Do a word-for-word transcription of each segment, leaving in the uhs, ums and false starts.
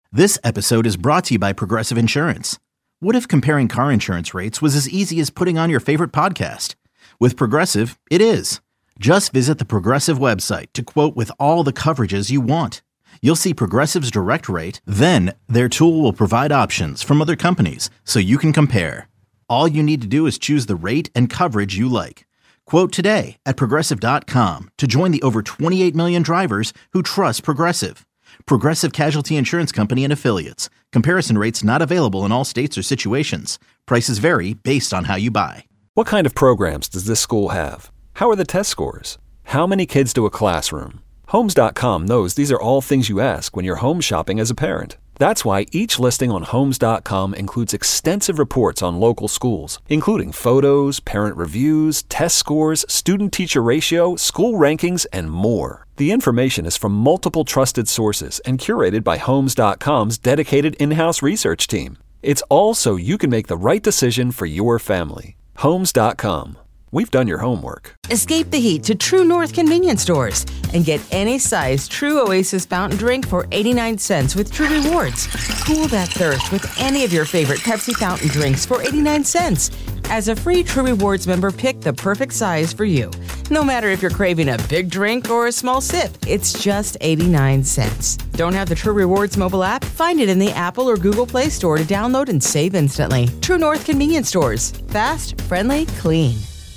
This episode is brought to you by Progressive Insurance. What if comparing car insurance rates was as easy as putting on your favorite podcast? With Progressive, it is. Just visit the Progressive website to quote with all the coverages you want. You'll see Progressive's direct rate, then their tool will provide options from other companies so you can compare. All you need to do is choose the rate and coverage you like. Quote today at Progressive dot com to join the over twenty-eight million drivers who trust Progressive. Progressive Casualty Insurance Company and Affiliates. Comparison rates not available in all states or situations. Prices vary based on how you buy. What kind of programs does this school have? How are the test scores? How many kids do a classroom? Homes dot com knows these are all things you ask when you're home shopping as a parent. That's why each listing on Homes dot com includes extensive reports on local schools, including photos, parent reviews, test scores, student-teacher ratio, school rankings, and more. The information is from multiple trusted sources and curated by Homes dot com's dedicated in-house research team. It's all so you can make the right decision for your family. Homes dot com. We've done your homework. Escape the heat to True North convenience stores and get any size True Oasis fountain drink for eighty-nine cents with True Rewards. Cool that thirst with any of your favorite Pepsi fountain drinks for eighty-nine cents. As a free True Rewards member, pick the perfect size for you. No matter if you're craving a big drink or a small sip, it's just eighty-nine cents. Don't have the True Rewards mobile app? Find it in the Apple or Google Play Store to download and save instantly. True North convenience stores. Fast, friendly, clean.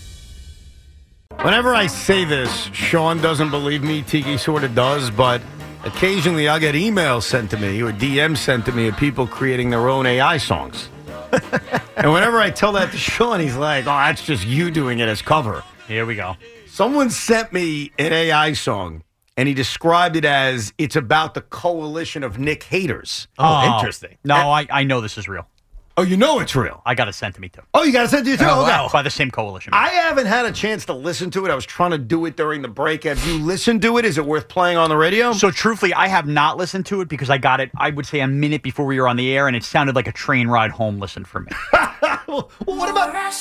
Whenever I say this, Sean doesn't believe me. Tiki sort of does, but occasionally I'll get emails sent to me or D Ms sent to me of people creating their own A I songs. And whenever I tell that to Sean, he's like, oh, that's just you doing it as cover. Here we go. Someone sent me an A I song, and he described it as it's about the coalition of Nick haters. Oh, Oh, interesting. No, I, I know this is real. Oh, you know it's real. I got it sent to me, too. Oh, you got it sent to you, too? Oh, okay. wow. By the same coalition. I haven't had a chance to listen to it. I was trying to do it during the break. Have you listened to it? Is it worth playing on the radio? So, truthfully, I have not listened to it because I got it, I would say, a minute before we were on the air, and it sounded like a train ride home listen for me. well, what about... I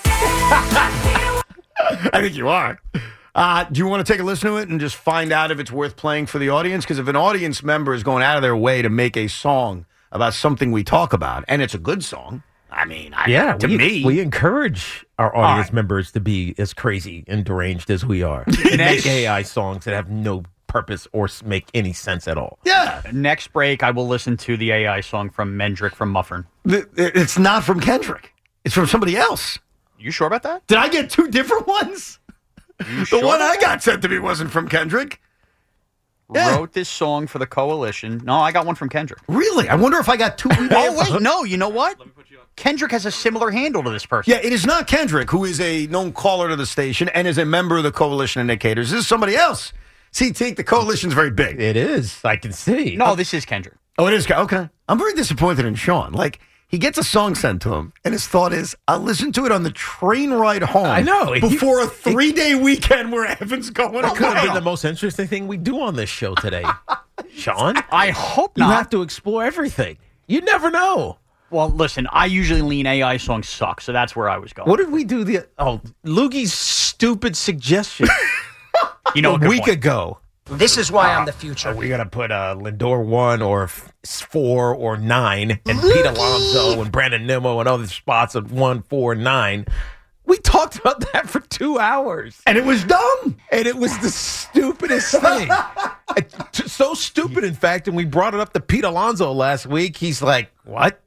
think you are. Uh, do you want to take a listen to it and just find out if it's worth playing for the audience? Because if an audience member is going out of their way to make a song about something we talk about, and it's a good song, I mean, I, Yeah, to we, me... we encourage our audience right. members to be as crazy and deranged as we are. To make A I songs that have no purpose or s- make any sense at all. Yeah. Next break, I will listen to the A I song from Mendrick from Muffern. The- It's not from Kendrick. It's from somebody else. You sure about that? Did I get two different ones? You The sure one about I that? got sent to me wasn't from Kendrick. Yeah. Wrote this song for the coalition. No, I got one from Kendrick. Really? I wonder if I got two. Oh, wait, no, you know what? Kendrick has a similar handle to this person. Yeah, it is not Kendrick, who is a known caller to the station and is a member of the Coalition of Nick Haters. This is somebody else. See, Tink, the coalition's very big. It is. I can see. No, this is Kendrick. Oh, it is? Okay. I'm very disappointed in Sean. Like, he gets a song sent to him, and his thought is, I'll listen to it on the train ride home. I know. Before a three-day weekend where Evan's going It could have been away. the most interesting thing we do on this show today. Sean, I hope you not. have to explore everything. You never know. Well, listen, I usually lean A I songs suck, so that's where I was going. What did we do the oh Loogie's stupid suggestion you know, a good week point. ago? This is why I'm the future. Are we gonna put uh, Lindor one or f- four or nine, and Pete Alonso and Brandon Nimmo and other spots of one, four, nine? We talked about that for two hours, And it was dumb. and it was the stupidest thing. It- t- so stupid, in fact, and we brought it up to Pete Alonso last week. He's like, "What?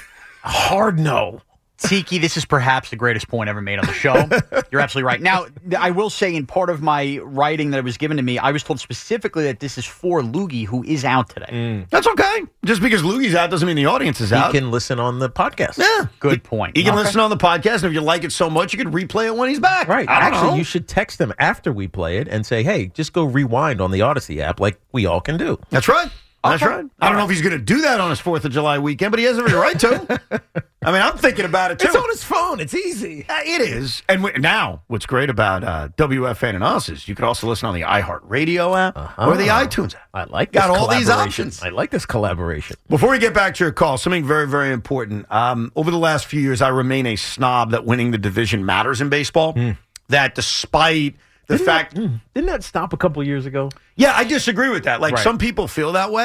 Hard no." Tiki, this is perhaps the greatest point ever made on the show. You're absolutely right. Now, I will say in part of my writing that was given to me, I was told specifically that this is for Loogie, who is out today. That's okay. Just because Loogie's out doesn't mean the audience is He out. can listen on the podcast. yeah. Good point. He can Okay. listen on the podcast, and if you like it so much, you can replay it when he's back. Right. I don't Actually, know. you should text him after we play it and say, hey, just go rewind on the Odyssey app like we all can do. That's right. That's Okay. right. I don't know if he's going to do that on his fourth of July weekend, but he has every right to. I mean, I'm thinking about it, too. It's on his phone. It's easy. Uh, it is. And w- now, what's great about uh, W F N and us is you can also listen on the iHeartRadio app Uh-huh. or the iTunes app. I like Got this all these collaboration. options. I like this collaboration. Before we get back to your call, something very, very important. Um, over the last few years, I remain a snob that winning the division matters in baseball. That despite the Didn't fact... that, mm, didn't that stop a couple years ago? Yeah, I disagree with that. Like, Right. some people feel that way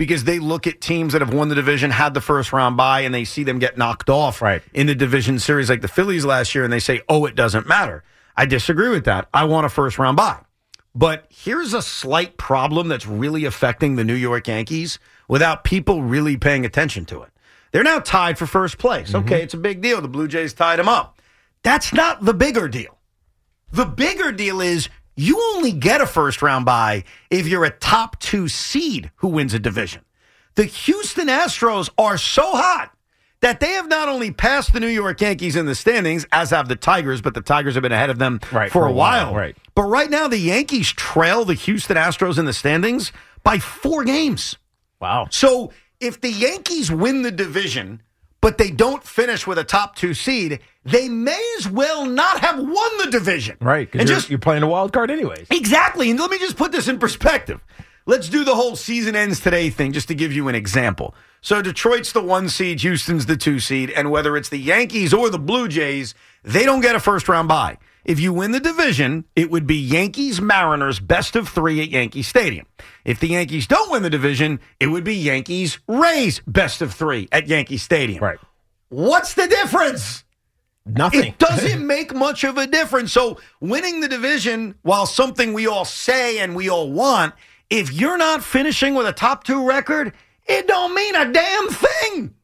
because they look at teams that have won the division, had the first round bye, and they see them get knocked off right. in the division series like the Phillies last year, and they say, oh, it doesn't matter. I disagree with that. I want a first round bye. But here's a slight problem that's really affecting the New York Yankees without people really paying attention to it. They're now tied for first place. Mm-hmm. Okay, it's a big deal. The Blue Jays tied them up. That's not the bigger deal. The bigger deal is you only get a first-round bye if you're a top two seed who wins a division. The Houston Astros are so hot that they have not only passed the New York Yankees in the standings, as have the Tigers, but the Tigers have been ahead of them right, for, for a while. while right. But right now, the Yankees trail the Houston Astros in the standings by four games. Wow. So if the Yankees win the division, but they don't finish with a top two seed, they may as well not have won the division. Right, because you're, you're playing a wild card anyways. Exactly. And let me just put this in perspective. Let's do the whole season ends today thing just to give you an example. So Detroit's the one seed, Houston's the two seed, and whether it's the Yankees or the Blue Jays, they don't get a first-round bye. If you win the division, it would be Yankees-Mariners best of three at Yankee Stadium. If the Yankees don't win the division, it would be Yankees-Rays best of three at Yankee Stadium. Right. What's the difference? Nothing. It doesn't make much of a difference. So winning the division, while something we all say and we all want, if you're not finishing with a top two record, it don't mean a damn thing.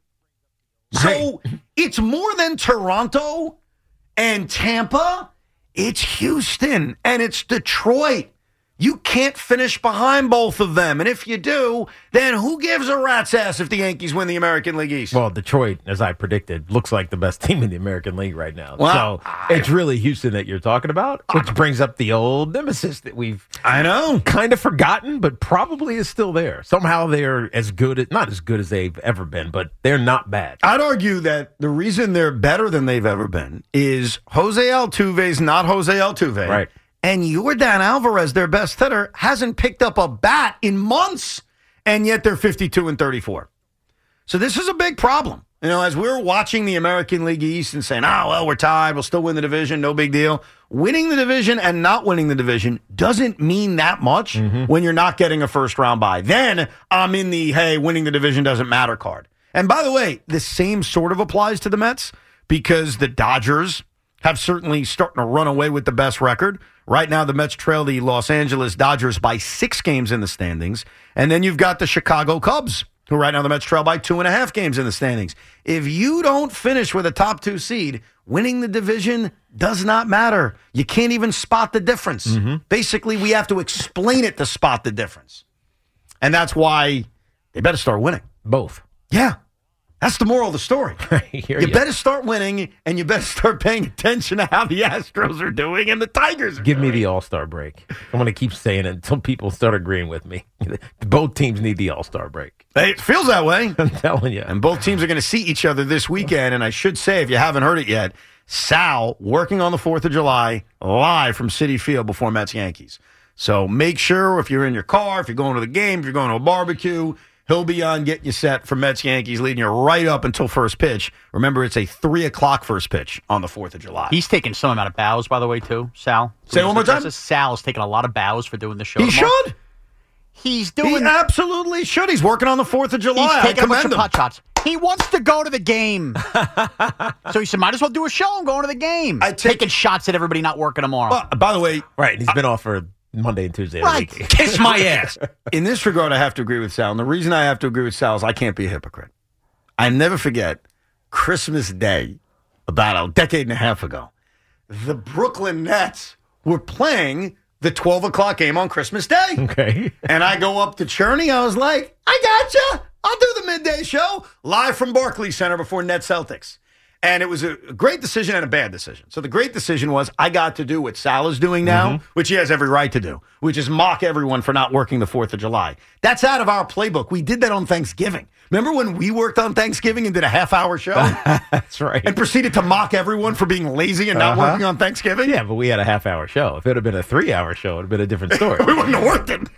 So it's more than Toronto and Tampa. It's Houston and it's Detroit. You can't finish behind both of them. And if you do, then who gives a rat's ass if the Yankees win the American League East? Well, Detroit, as I predicted, looks like the best team in the American League right now. Well, so I, it's really Houston that you're talking about, which brings up the old nemesis that we've I know kind of forgotten, but probably is still there. Somehow they're as good, as, not as good as they've ever been, but they're not bad. I'd argue that the reason they're better than they've ever been is Jose Altuve's not Jose Altuve. Right. And Yordan Alvarez, their best hitter, hasn't picked up a bat in months, and yet they're fifty-two and thirty-four. So this is a big problem. You know, as we're watching the American League East and saying, oh, well, we're tied, we'll still win the division, no big deal. Winning the division and not winning the division doesn't mean that much mm-hmm. when you're not getting a first-round bye. Then I'm in the, hey, winning the division doesn't matter card. And by the way, the same sort of applies to the Mets because the Dodgers have certainly starting to run away with the best record. Right now, the Mets trail the Los Angeles Dodgers by six games in the standings. And then you've got the Chicago Cubs, who right now the Mets trail by two and a half games in the standings. If you don't finish with a top two seed, winning the division does not matter. You can't even spot the difference. Mm-hmm. Basically, we have to explain it to spot the difference. And that's why they better start winning. Both. Yeah. That's the moral of the story. you you better start winning, and you better start paying attention to how the Astros are doing and the Tigers are Give doing. me the All-Star break. I'm going to keep saying it until people start agreeing with me. Both teams need the All-Star break. Hey, it feels that way. I'm telling you. And both teams are going to see each other this weekend. And I should say, if you haven't heard it yet, Sal working on the fourth of July live from Citi Field before Mets Yankees. So make sure if you're in your car, if you're going to the game, if you're going to a barbecue, he'll be on getting you set for Mets Yankees, leading you right up until first pitch. Remember, it's a three o'clock first pitch on the fourth of July. He's taking some amount of bows, by the way, too, Sal. Say it one more time. Sal is taking a lot of bows for doing the show. He tomorrow. should. He's doing. He absolutely should. He's working on the fourth of July. He's taking I a bunch commend of him. pot shots. He wants to go to the game. So he said, might as well do a show. I'm going to the game. I take- Taking shots at everybody not working tomorrow. Well, by the way, Right, and he's been off for Monday and Tuesday. Right. Week. kiss my ass. In this regard, I have to agree with Sal. And the reason I have to agree with Sal is I can't be a hypocrite. I never forget Christmas Day, about a decade and a half ago. The Brooklyn Nets were playing the twelve o'clock game on Christmas Day. Okay. And I go up to Cherney. I was like, I gotcha. I'll do the midday show live from Barclays Center before Nets Celtics. And it was a great decision and a bad decision. So the great decision was I got to do what Sal is doing now, mm-hmm. which he has every right to do, which is mock everyone for not working the fourth of July. That's out of our playbook. We did that on Thanksgiving. Remember when we worked on Thanksgiving and did a half-hour show? That's right. And proceeded to mock everyone for being lazy and not Uh-huh. working on Thanksgiving? Yeah, but we had a half-hour show. If it had been a three-hour show, it would have been a different story. We wouldn't have worked it.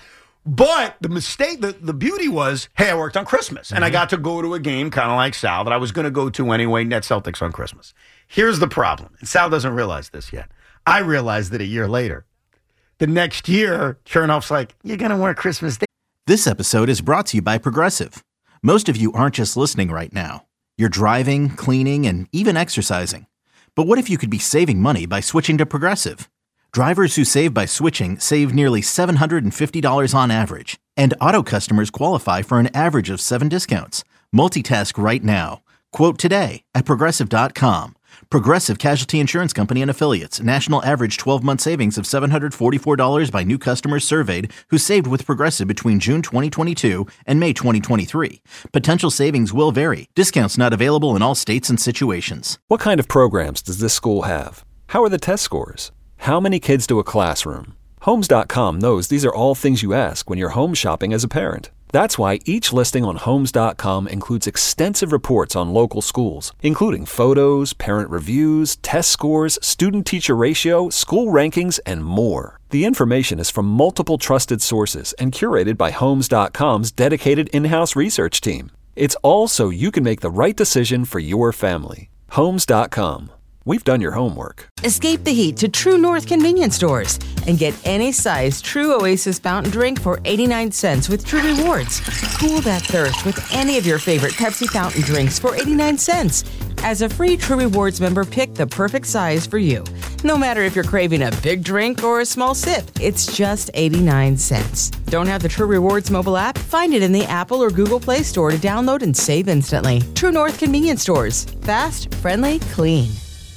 But the mistake, the, the beauty was, hey, I worked on Christmas. And mm-hmm. I got to go to a game kind of like Sal that I was going to go to anyway, Nets Celtics on Christmas. Here's the problem. And Sal doesn't realize this yet. I realized it a year later. The next year, Chernoff's like, you're going to work Christmas Day. This episode is brought to you by Progressive. Most of you aren't just listening right now. You're driving, cleaning, and even exercising. But what if you could be saving money by switching to Progressive? Drivers who save by switching save nearly seven hundred fifty dollars on average. And auto customers qualify for an average of seven discounts. Multitask right now. Quote today at Progressive dot com. Progressive Casualty Insurance Company and Affiliates. National average twelve-month savings of seven hundred forty-four dollars by new customers surveyed who saved with Progressive between June twenty twenty-two and May twenty twenty-three. Potential savings will vary. Discounts not available in all states and situations. What kind of programs does this school have? How are the test scores? How many kids do a classroom? Homes dot com knows these are all things you ask when you're home shopping as a parent. That's why each listing on Homes dot com includes extensive reports on local schools, including photos, parent reviews, test scores, student-teacher ratio, school rankings, and more. The information is from multiple trusted sources and curated by Homes dot com's dedicated in-house research team. It's all so you can make the right decision for your family. Homes dot com. We've done your homework. Escape the heat to True North convenience stores and get any size True Oasis fountain drink for eighty-nine cents with True Rewards. Cool that thirst with any of your favorite Pepsi fountain drinks for eighty-nine cents. As a free True Rewards member, pick the perfect size for you. No matter if you're craving a big drink or a small sip, it's just eighty-nine cents. Don't have the True Rewards mobile app? Find it in the Apple or Google Play Store to download and save instantly. True North convenience stores. Fast, friendly, clean.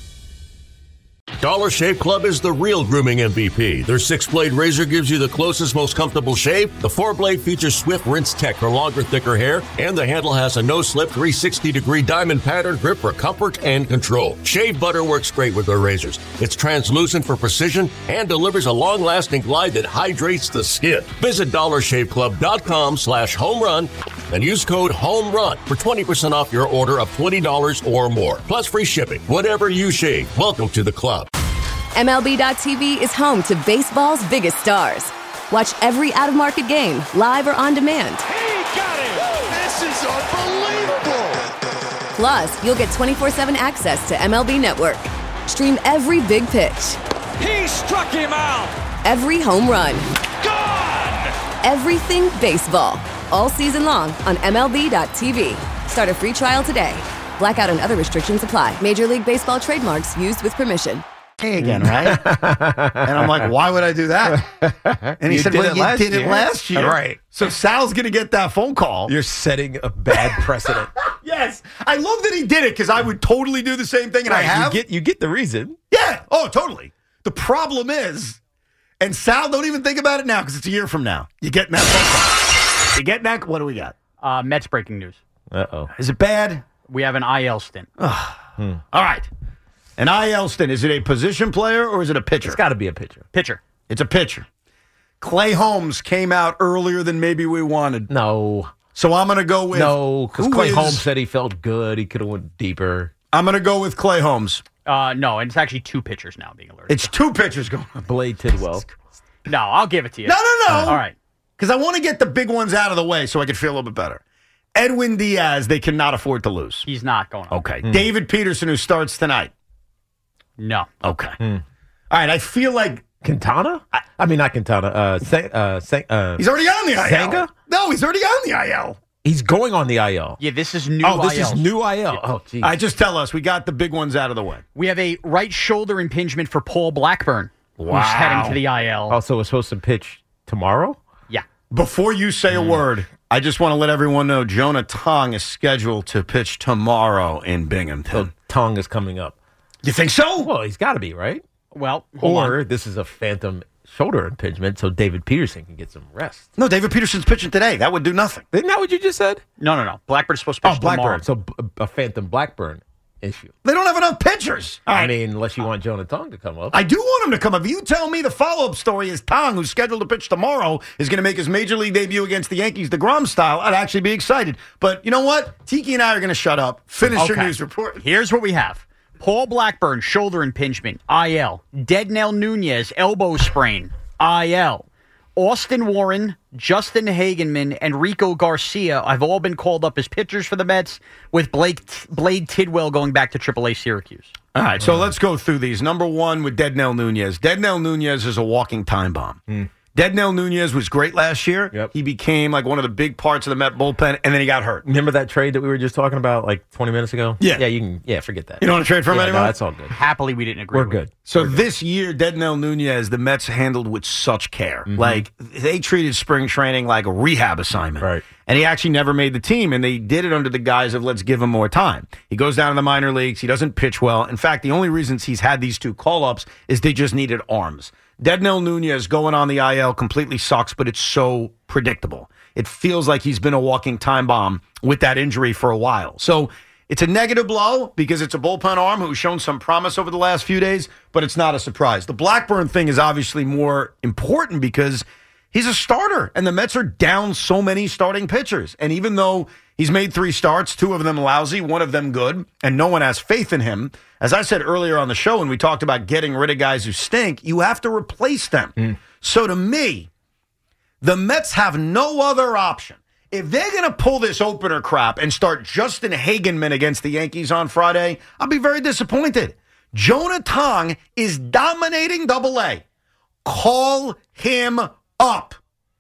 Dollar Shave Club is the real grooming M V P. Their six-blade razor gives you the closest, most comfortable shave. The four-blade features swift rinse tech for longer, thicker hair. And the handle has a no-slip three hundred sixty degree diamond pattern grip for comfort and control. Shave butter works great with their razors. It's translucent for precision and delivers a long-lasting glide that hydrates the skin. Visit dollar shave club dot com slash home run and use code HOMERUN for twenty percent off your order of twenty dollars or more. Plus free shipping. Whatever you shave, welcome to the club. M L B dot T V is home to baseball's biggest stars. Watch every out-of-market game, live or on demand. He got it! This is unbelievable! Plus, you'll get twenty-four seven access to M L B Network. Stream every big pitch. He struck him out! Every home run. Gone! Everything baseball. All season long on M L B dot T V. Start a free trial today. Blackout and other restrictions apply. Major League Baseball trademarks used with permission. Again, right? And I'm like, why would I do that? And he You said, did well, it you last did it year. last year. Right. So Sal's going to get that phone call. You're setting a bad precedent. Yes. I love that he did it because I would totally do the same thing, and I Right, have. You get, you get the reason. Yeah. Oh, totally. The problem is, and Sal, don't even think about it now because it's a year from now. You're getting that phone call. You getting that? What do we got? Uh, Mets breaking news. Uh-oh. Is it bad? We have an I L stint. Hmm. All right. An I L stint, is it a position player or is it a pitcher? It's got to be a pitcher. Pitcher. It's a pitcher. Clay Holmes came out earlier than maybe we wanted. No. So I'm going to go with... No, because who Clay is- Holmes said he felt good. He could have went deeper. I'm going to go with Clay Holmes. Uh, no, and it's actually two pitchers now being alerted. It's two pitchers going on. Blade Tidwell. No, I'll give it to you. No, no, no. All right. Because I want to get the big ones out of the way so I can feel a little bit better. Edwin Diaz, they cannot afford to lose. He's not going on. Okay. David Peterson, who starts tonight. No. Okay. All right. I feel like Quintana? I, I mean, not Quintana. Uh, Sa- uh, Sa- uh, he's already on the I L. Senga? No, he's already on the I L. He's going on the I L. Yeah, this is new Oh, this I Ls. is new I L. Oh, geez. All right, just tell us. We got the big ones out of the way. We have a right shoulder impingement for Paul Blackburn, Wow. who's heading to the I L. Also, was supposed to pitch tomorrow? Yeah. Before you say a word, I just want to let everyone know Jonah Tong is scheduled to pitch tomorrow in Binghamton. So Tong is coming up. You think so? Well, he's got to be, right? Well, hold Or on. this is a phantom shoulder impingement, so David Peterson can get some rest. No, David Peterson's pitching today. That would do nothing. Isn't that what you just said? No, no, no. Blackburn's supposed to pitch Oh, Blackburn. tomorrow. So b- a phantom Blackburn issue. They don't have enough pitchers. All I right. mean, unless you want Jonah Tong to come up. I do want him to come up. If you tell me the follow-up story is Tong, who's scheduled to pitch tomorrow, is going to make his major league debut against the Yankees, DeGrom style, I'd actually be excited. But you know what? Tiki and I are going to shut up. Finish your Okay. news report. Here's what we have. Paul Blackburn, shoulder impingement, I L. Deadnell Nunez, elbow sprain, I L. Austin Warren, Justin Hagenman, and Rico Garcia have all been called up as pitchers for the Mets, with Blake Blade Tidwell going back to triple A Syracuse. All right, so let's go through these. Number one with Deadnell Nunez. Deadnell Nunez is a walking time bomb. Deadnell Nunez was great last year. Yep. He became like one of the big parts of the Met bullpen, and then he got hurt. Remember that trade that we were just talking about like twenty minutes ago? Yeah. Yeah, you can. Yeah, forget that. You don't want to trade for him yeah, anymore? No, that's all good. Happily, we didn't agree. We're with good. So We're good. this year, Deadnell Nunez, the Mets handled with such care. Mm-hmm. Like, they treated spring training like a rehab assignment. Right. And he actually never made the team, and they did it under the guise of let's give him more time. He goes down to the minor leagues. He doesn't pitch well. In fact, the only reasons he's had these two call-ups is they just needed arms. Deadnell Nunez going on the I L completely sucks, but it's so predictable. It feels like he's been a walking time bomb with that injury for a while. So it's a negative blow because it's a bullpen arm who's shown some promise over the last few days, but it's not a surprise. The Blackburn thing is obviously more important because he's a starter, and the Mets are down so many starting pitchers. And even though he's made three starts, two of them lousy, one of them good, and no one has faith in him, as I said earlier on the show when we talked about getting rid of guys who stink, you have to replace them. Mm. So to me, the Mets have no other option. If they're going to pull this opener crap and start Justin Hagenman against the Yankees on Friday, I'll be very disappointed. Jonah Tong is dominating Double A. Call him up.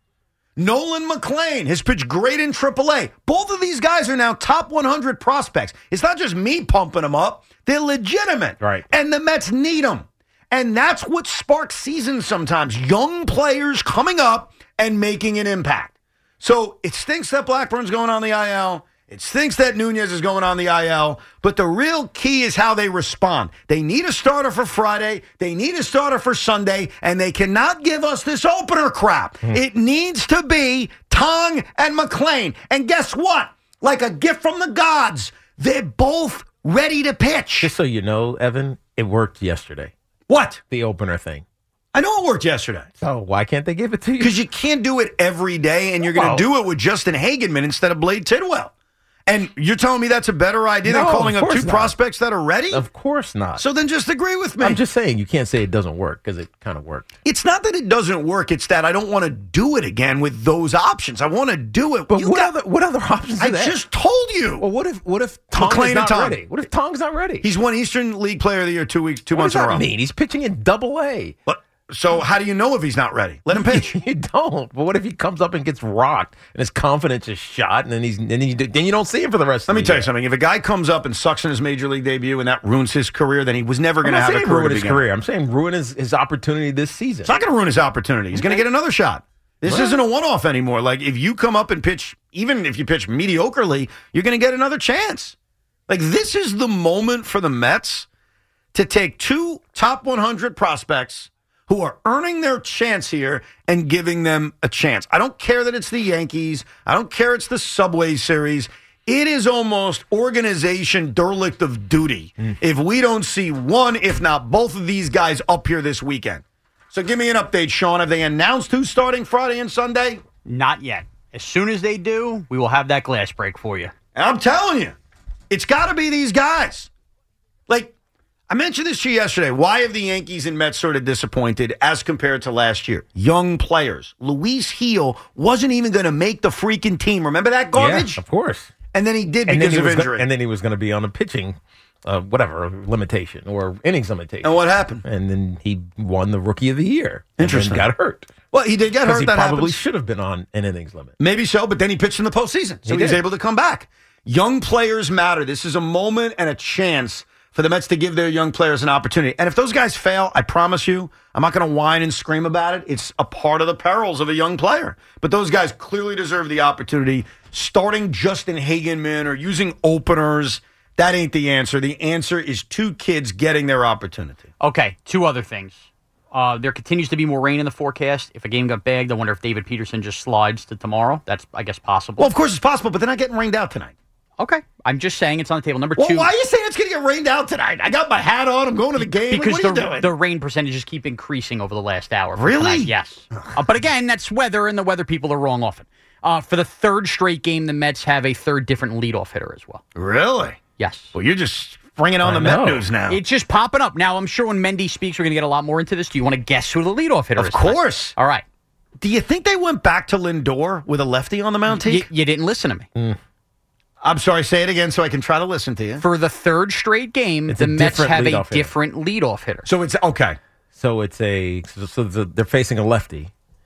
Nolan McLean has pitched great in Triple A. Both of these guys are now top one hundred prospects. It's not just me pumping them up. They're legitimate. Right. And the Mets need them. And that's what sparks seasons sometimes. Young players coming up and making an impact. So it stinks that Blackburn's going on the I L. It stinks that Nunez is going on the I L. But the real key is how they respond. They need a starter for Friday. They need a starter for Sunday. And they cannot give us this opener crap. Hmm. It needs to be Tong and McLean. And guess what? Like a gift from the gods, they're both ready to pitch. Just so you know, Evan, it worked yesterday. What? The opener thing. I know it worked yesterday. So why can't they give it to you? Because you can't do it every day, and you're going to do it with Justin Hagenman instead of Blade Tidwell. And you're telling me that's a better idea no, than calling up two not. prospects that are ready? Of course not. So then just agree with me. I'm just saying you can't say it doesn't work because it kind of worked. It's not that it doesn't work. It's that I don't want to do it again with those options. I want to do it. But you what, got, other, what other options I are there? just told you. Well, what if what if Tong's McLean not Tong. ready? What if Tong's not ready? He's won Eastern League Player of the Year two weeks, two what months does in a that row. mean? He's pitching in Double A. But, so how do you know if he's not ready? Let him pitch. You don't. But what if he comes up and gets rocked and his confidence is shot, and then he's and then, he, then you don't see him for the rest Let of the me tell year. you something. If a guy comes up and sucks in his major league debut and that ruins his career, then he was never going to have a career. ruin to his begin. career. I'm saying ruin his, his opportunity this season. It's not going to ruin his opportunity. He's going to get another shot. This Well. isn't a one-off anymore. Like, if you come up and pitch, even if you pitch mediocrely, you're going to get another chance. Like, this is the moment for the Mets to take two top one hundred prospects who are earning their chance here and giving them a chance. I don't care that it's the Yankees. I don't care it's the Subway Series. It is almost organization derelict of duty mm. if we don't see one, if not both of these guys up here this weekend. So give me an update, Sean. Have they announced who's starting Friday and Sunday? Not yet. As soon as they do, we will have that glass break for you. And I'm telling you, it's got to be these guys. Like, I mentioned this to you yesterday. Why have the Yankees and Mets sort of disappointed as compared to last year? Young players. Luis Gil wasn't even going to make the freaking team. Remember that garbage? Yeah, of course. And then he did and because he of was injury. Go- and then he was going to be on a pitching, uh, whatever, limitation or innings limitation. And what happened? And then he won the Rookie of the Year. Interesting. And then got hurt. Well, he did get hurt. He that probably happens. should have been on an innings limit. Maybe so, but then he pitched in the postseason, so he, He was did. able to come back. Young players matter. This is a moment and a chance for the Mets to give their young players an opportunity. And if those guys fail, I promise you, I'm not going to whine and scream about it. It's a part of the perils of a young player. But those guys clearly deserve the opportunity. Starting Justin Hagenman or using openers, that ain't the answer. The answer is two kids getting their opportunity. Okay, two other things. Uh, there continues to be more rain in the forecast. If a game got bagged, I wonder if David Peterson just slides to tomorrow. That's, I guess, possible. Well, of course it's possible, but they're not getting rained out tonight. Okay, I'm just saying it's on the table. Number Well, two. why are you saying it's going to get rained out tonight? I got my hat on. I'm going to the game. Because what are you the, doing? the rain percentages keep increasing over the last hour. for Really? tonight, yes. Uh, but again, that's weather, and the weather people are wrong often. Uh, for the third straight game, the Mets have a third different leadoff hitter as well. Really? Yes. Well, you're just bringing on I the Met know. news now. It's just popping up. Now, I'm sure when Mendy speaks, we're going to get a lot more into this. Do you want to guess who the leadoff hitter Of is? tonight? course. All right. Do you think they went back to Lindor with a lefty on the mound? Y- Teak? you didn't listen to me. Mm. I'm sorry, say it again so I can try to listen to you. For the third straight game, It's the a Mets different have a leadoff hitter. different leadoff hitter. So it's okay. So it's a so, so the, they're facing a lefty.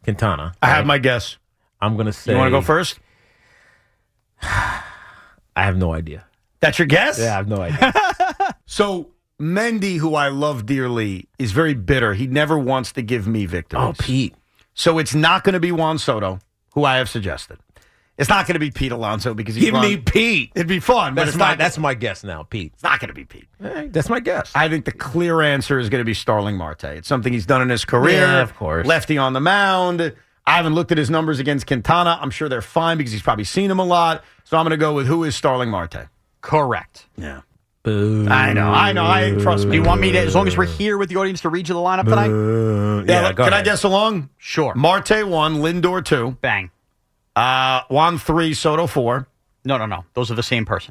Quintana. I have my guess. I'm going to say. You want to go first? I have no idea. That's your guess? Yeah, I have no idea. So, Mendy, who I love dearly, is very bitter. He never wants to give me victories. Oh, Pete. So it's not going to be Juan Soto, who I have suggested. It's not going to be Pete Alonso because he's Give run. me Pete. It'd be fun, but That's it's my not. that's my guess now, Pete. It's not going to be Pete. Hey, that's my guess. I think the clear answer is going to be Starling Marte. It's something he's done in his career. Yeah, of course. Lefty on the mound. I haven't looked at his numbers against Quintana. I'm sure they're fine because he's probably seen him a lot. So I'm going to go with who is Starling Marte. Correct. Yeah. Boo. I know. I know. I trust me. Do you want me to, as long as we're here with the audience, to read you the lineup tonight? Uh, Yeah. yeah, look, go can I ahead. guess along? Sure. Marte one, Lindor two, Bang. uh, Juan three, Soto four. No, no, no. Those are the same person.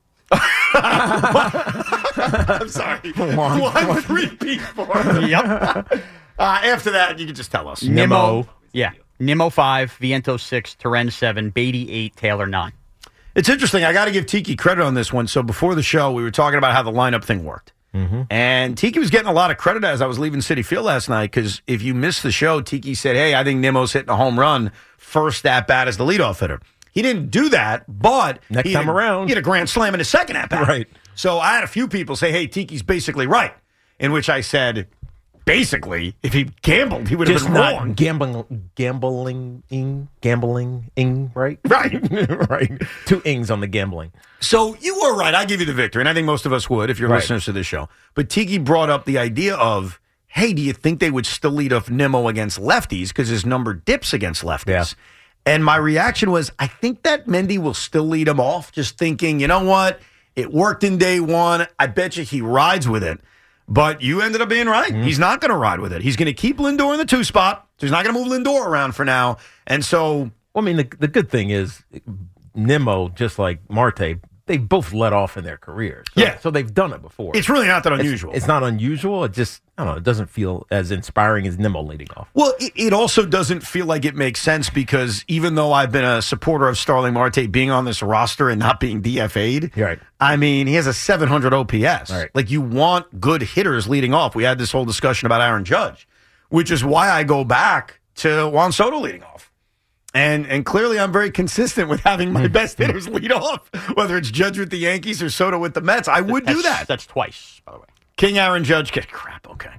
I'm sorry. One, one three, Pete four. Yep. Uh, after that, you can just tell us. Nimmo. Yeah. Nimmo five, Viento six, Terren seven, Beatty eight, Taylor nine. It's interesting. I got to give Tiki credit on this one. So before the show, we were talking about how the lineup thing worked. Mm-hmm. And Tiki was getting a lot of credit as I was leaving Citi Field last night because if you missed the show, Tiki said, hey, I think Nimmo's hitting a home run first at bat as the leadoff hitter. He didn't do that, but Next he time had, around. he had a grand slam in his second at bat. Right. So I had a few people say, hey, Tiki's basically right, in which I said, basically, if he gambled, he would have Just been not wrong. gambling, gambling, ing, gambling, ing, right? Right. right. Two ings on the gambling. So you were right. I give you the victory, and I think most of us would if you're Right. listeners to this show. But Tiki brought up the idea of, hey, do you think they would still lead off Nimmo against lefties because his number dips against lefties? Yeah. And my reaction was, I think that Mendy will still lead him off, just thinking, you know what? It worked in day one. I bet you he rides with it. But you ended up being right. Mm-hmm. He's not going to ride with it. He's going to keep Lindor in the two spot. So he's not going to move Lindor around for now. And so, Well, I mean, the, the good thing is Nimmo, just like Marte, they both let off in their careers. So, Yeah. So they've done it before. it's really not that It's- unusual. It's, not unusual. It just, I don't know, it doesn't feel as inspiring as Nimmo leading off. Well, it, it also doesn't feel like it makes sense because even though I've been a supporter of Starling Marte being on this roster and not being D F A'd, Right. I mean, he has a seven hundred O P S. Right. Like, you want good hitters leading off. We had this whole discussion about Aaron Judge, which is why I go back to Juan Soto leading off. And and clearly I'm very consistent with having my best hitters lead off, whether it's Judge with the Yankees or Soto with the Mets. I would do That's- that. That's twice, by the way. King Aaron Judge, get crap, okay.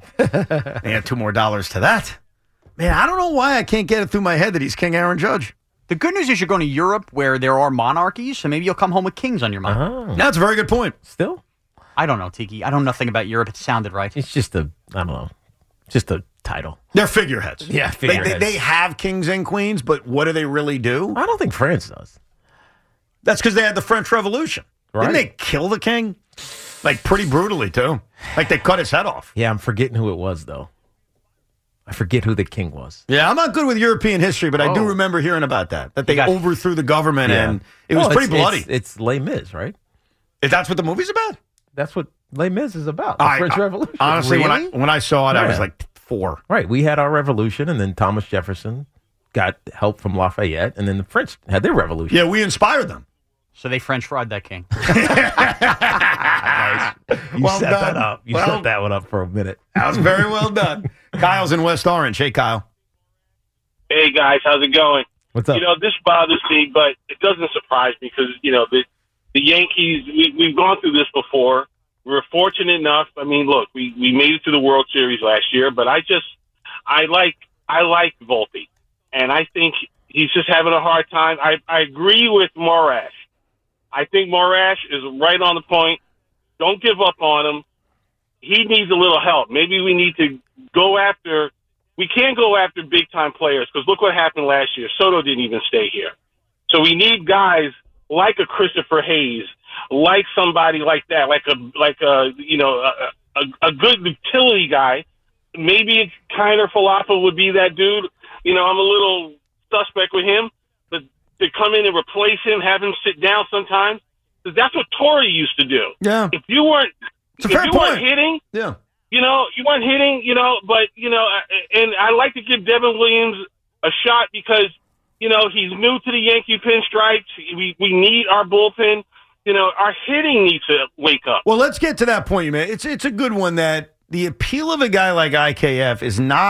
Add two more dollars to that. Man, I don't know why I can't get it through my head that he's King Aaron Judge. The good news is you're going to Europe where there are monarchies, so maybe you'll come home with kings on your mind. Oh. That's a very good point. Still? I don't know, Tiki. I know nothing about Europe. It sounded right. It's just a, I don't know, just a title. They're figureheads. Yeah, They, figureheads. they, they have kings and queens, but what do they really do? I don't think France does. That's because they had the French Revolution. Right. Didn't they kill the king? Like, pretty brutally, too. Like, they cut his head off. Yeah, I'm forgetting who it was, though. I forget who the king was. Yeah, I'm not good with European history, but I do Oh. remember hearing about that. That they got- overthrew the government, Yeah. and it was Well, pretty it's, bloody. It's, it's Les Mis, right? If that's what the movie's about? That's what Les Mis is about. The I- French I- Revolution. Honestly, when I Really? when I saw it, I was Yeah. like four. Right. We had our revolution, and then Thomas Jefferson got help from Lafayette, and then the French had their revolution. Yeah, we inspired them. So they French fried that king. You Well set done. that up. You Well- set that one up for a minute. That was very well done. Kyle's in West Orange. Hey, Kyle. Hey guys, how's it going? What's up? You know, this bothers me, but it doesn't surprise me because you know the the Yankees. We, we've gone through this before. We were fortunate enough. I mean, look, we, we made it to the World Series last year, but I just I like I like Volpe, and I think he's just having a hard time. I I agree with Morash. I think Morash is right on the point. Don't give up on him. He needs a little help. Maybe we need to go after. We can't go after big-time players because look what happened last year. Soto didn't even stay here. So we need guys like a Christopher Hayes, like somebody like that, like a like a you know a, a, a good utility guy. Maybe Kiner Falafel would be that dude. You know, I'm a little suspect with him, but to come in and replace him, have him sit down sometimes, because that's what Torrey used to do. Yeah. If you weren't It's a if fair you point. weren't hitting. Yeah. You know, you weren't hitting, you know, but, you know, and I like to give Devin Williams a shot because, you know, he's new to the Yankee pinstripes. We we need our bullpen. You know, our hitting needs to wake up. Well, let's get to that point, man. It's it's a good one that the appeal of a guy like I K F is not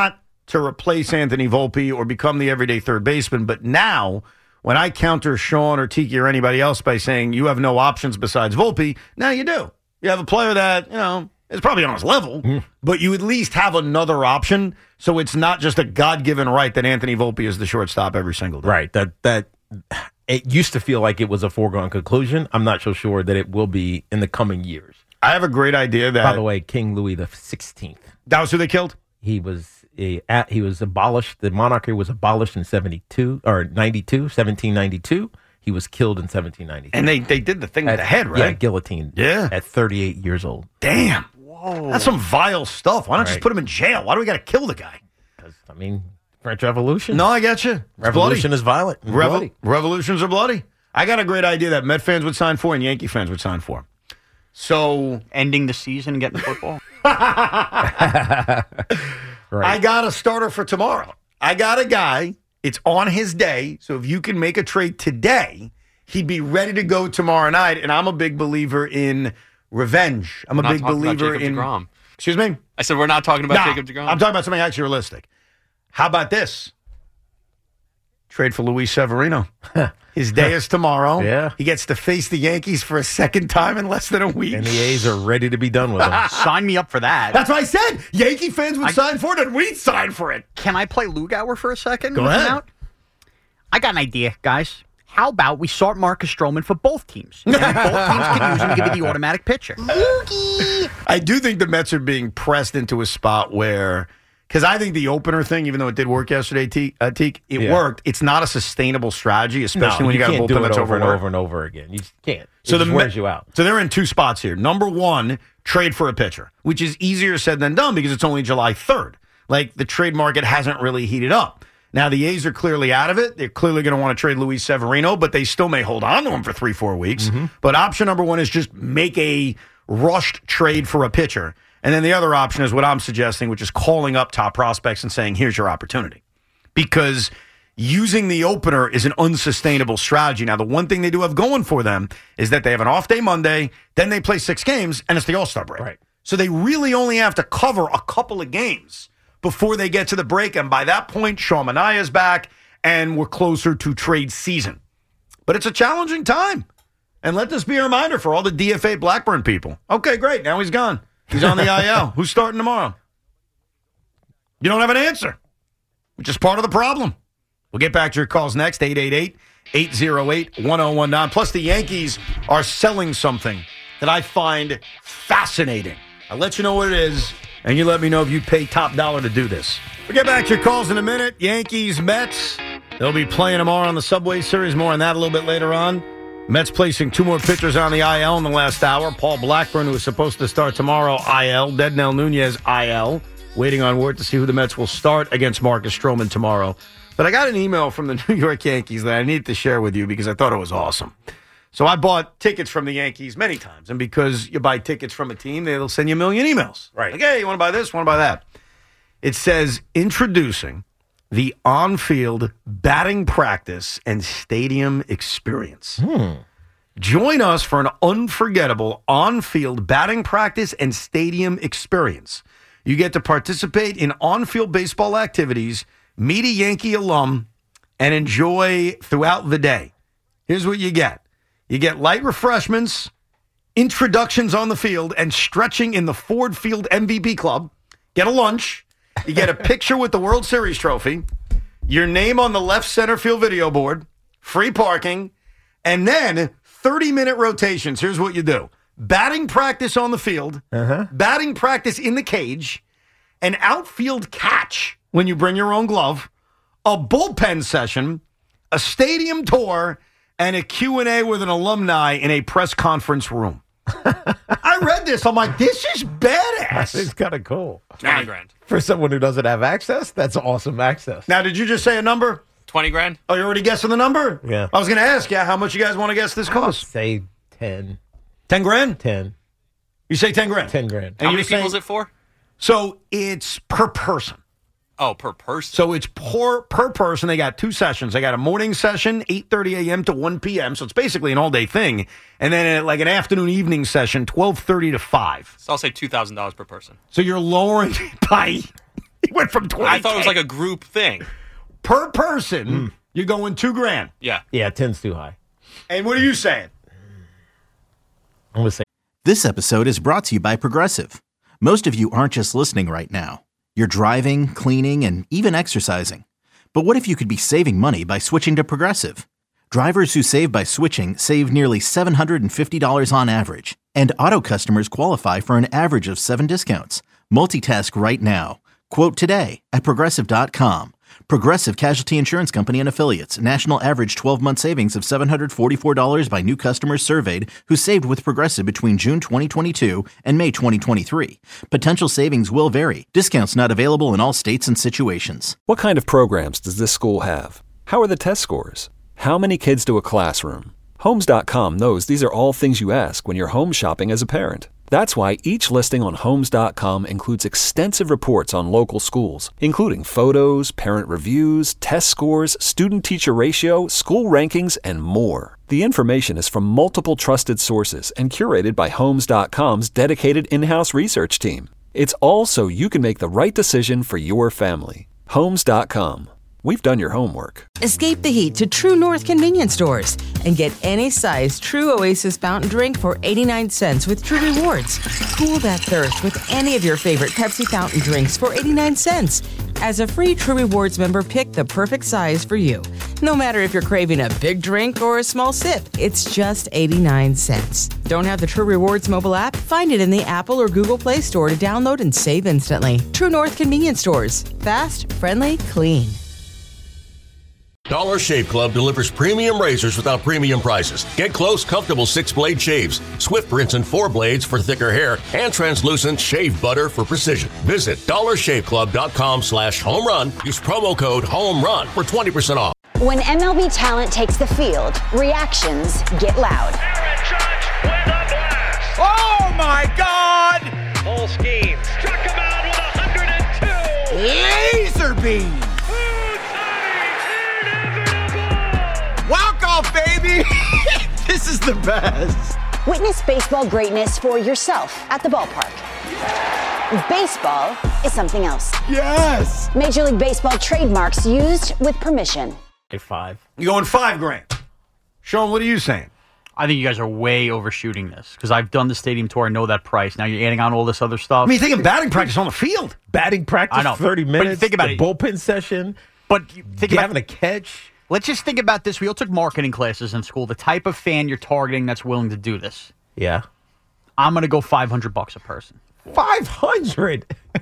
to replace Anthony Volpe or become the everyday third baseman. But now, when I counter Sean or Tiki or anybody else by saying you have no options besides Volpe, now you do. You have a player that, you know, is probably on his level, mm. but you at least have another option. So it's not just a God-given right that Anthony Volpe is the shortstop every single day. Right. That that it used to feel like it was a foregone conclusion. I'm not so sure that it will be in the coming years. I have a great idea that. By the way, King Louis the sixteenth. That was who they killed? He was a, he was abolished. The monarchy was abolished in seventy-two or ninety-two, seventeen ninety-two. He was killed in seventeen ninety-two. And they, they did the thing at, with the head, right? Yeah, guillotine. Yeah. At thirty-eight years old. Damn. Whoa. That's some vile stuff. Why not right. just put him in jail? Why do we got to kill the guy? Because, I mean, French Revolution. No, I get you. Revolution is violent. Revo- revolutions are bloody. I got a great idea that Met fans would sign for and Yankee fans would sign for. So, ending the season and getting football. Right. I got a starter for tomorrow. I got a guy. It's on his day. So if you can make a trade today, he'd be ready to go tomorrow night. And I'm a big believer in revenge. I'm we're a big believer about in. DeGrom. Excuse me? I said we're not talking about nah, Jacob DeGrom. I'm talking about something actually realistic. How about this? Trade for Luis Severino. His day is tomorrow. Yeah. He gets to face the Yankees for a second time in less than a week. And the A's are ready to be done with him. Sign me up for that. That's what I said. Yankee fans would I, sign for it, and we'd sign for it. Can I play Lugauer for a second? Go ahead. Out? I got an idea, guys. How about we start Marcus Stroman for both teams? And both teams can use him to give you the automatic pitcher. Loogie. I do think the Mets are being pressed into a spot where, because I think the opener thing, even though it did work yesterday, Teak, uh, Teak it yeah. worked. It's not a sustainable strategy, especially no, when you, you got a bullpen that's over overworked. and over and over again. You just can't. It so just the wears you out. So they're in two spots here. Number one, trade for a pitcher, which is easier said than done because it's only July third. Like, the trade market hasn't really heated up. Now, the A's are clearly out of it. They're clearly going to want to trade Luis Severino, but they still may hold on to him for three, four weeks. Mm-hmm. But option number one is just make a rushed trade for a pitcher. And then the other option is what I'm suggesting, which is calling up top prospects and saying, here's your opportunity. Because using the opener is an unsustainable strategy. Now, the one thing they do have going for them is that they have an off day Monday, then they play six games, and it's the All-Star break. Right. So they really only have to cover a couple of games before they get to the break. And by that point, Sean Manaea's back, and we're closer to trade season. But it's a challenging time. And let this be a reminder for all the D F A Blackburn people. Okay, great. Now he's gone. He's on the I L. Who's starting tomorrow? You don't have an answer, which is part of the problem. We'll get back to your calls next, eight eight eight, eight oh eight, one oh one nine. Plus, the Yankees are selling something that I find fascinating. I'll let you know what it is, and you let me know if you pay top dollar to do this. We'll get back to your calls in a minute. Yankees, Mets. They'll be playing tomorrow on the Subway Series. More on that a little bit later on. Mets placing two more pitchers on the I L in the last hour. Paul Blackburn, who is supposed to start tomorrow, I L. Dednell Nunez, I L. Waiting on word to see who the Mets will start against Marcus Stroman tomorrow. But I got an email from the New York Yankees that I need to share with you because I thought it was awesome. So I bought tickets from the Yankees many times. And because you buy tickets from a team, they'll send you a million emails. Right. Like, hey, you want to buy this? Want to buy that? It says, introducing the on-field batting practice and stadium experience. Hmm. Join us for an unforgettable on-field batting practice and stadium experience. You get to participate in on-field baseball activities, meet a Yankee alum, and enjoy throughout the day. Here's what you get. You get light refreshments, introductions on the field, and stretching in the Ford Field M V P Club. Get a lunch. You get a picture with the World Series trophy, your name on the left center field video board, free parking, and then thirty-minute rotations. Here's what you do. Batting practice on the field, uh-huh. batting practice in the cage, an outfield catch when you bring your own glove, a bullpen session, a stadium tour, and a Q and A with an alumni in a press conference room. I read this. I'm like, this is badass. It's kind of cool. twenty grand. For someone who doesn't have access, that's awesome access. Now, did you just say a number? twenty grand. Oh, you're already guessing the number? Yeah. I was going to ask you, how much you guys want to guess this costs? Say ten. ten grand? ten. You say ten grand? ten grand. How And many you're saying- people is it for? So it's per person. Oh, per person. So it's per, per person. They got two sessions. They got a morning session, eight thirty a.m. to one p.m. So it's basically an all-day thing. And then like an afternoon evening session, twelve thirty to five. So I'll say two thousand dollars per person. So you're lowering by He went from twenty. I thought it was like a group thing. Per person, Mm. you're going two grand. Yeah. Yeah, ten's too high. And what are you saying? I'm going to say. This episode is brought to you by Progressive. Most of you aren't just listening right now. You're driving, cleaning, and even exercising. But what if you could be saving money by switching to Progressive? Drivers who save by switching save nearly seven hundred fifty dollars on average. And auto customers qualify for an average of seven discounts. Multitask right now. Quote today at Progressive dot com. Progressive Casualty Insurance Company and Affiliates. National average twelve-month savings of seven hundred forty-four dollars by new customers surveyed who saved with Progressive between June twenty twenty-two and May twenty twenty-three. Potential savings will vary. Discounts not available in all states and situations. What kind of programs does this school have? How are the test scores? How many kids do a classroom? Homes dot com knows these are all things you ask when you're home shopping as a parent. That's why each listing on Homes dot com includes extensive reports on local schools, including photos, parent reviews, test scores, student-teacher ratio, school rankings, and more. The information is from multiple trusted sources and curated by Homes dot com's dedicated in-house research team. It's all so you can make the right decision for your family. Homes dot com. We've done your homework. Escape the heat to True North convenience stores and get any size True Oasis fountain drink for eighty-nine cents with True Rewards. Cool that thirst with any of your favorite Pepsi fountain drinks for eighty-nine cents. As a free True Rewards member, pick the perfect size for you. No matter if you're craving a big drink or a small sip, it's just eighty-nine cents. Don't have the True Rewards mobile app? Find it in the Apple or Google Play Store to download and save instantly. True North convenience stores. Fast, friendly, clean. Dollar Shave Club delivers premium razors without premium prices. Get close, comfortable six-blade shaves, swift rinse and four blades for thicker hair, and translucent shave butter for precision. Visit dollar shave club dot com slash home run. Use promo code HOMERUN for twenty percent off. When M L B talent takes the field, reactions get loud. Aaron Judge with a blast. Oh, my God! Full scheme. Struck him out with one hundred two. Laser beam! Walk off, baby! This is the best. Witness baseball greatness for yourself at the ballpark. Baseball is something else. Yes! Major League Baseball trademarks used with permission. Five. You're going five grand. Sean, what are you saying? I think you guys are way overshooting this because I've done the stadium tour. I know that price. Now you're adding on all this other stuff. I mean, you're taking batting practice on the field. Batting practice, I know. thirty But minutes. think about the it. bullpen session. But you think about having a catch. Let's just think about this. We all took marketing classes in school. The type of fan you're targeting that's willing to do this. Yeah. I'm going to go five hundred bucks a person. five hundred.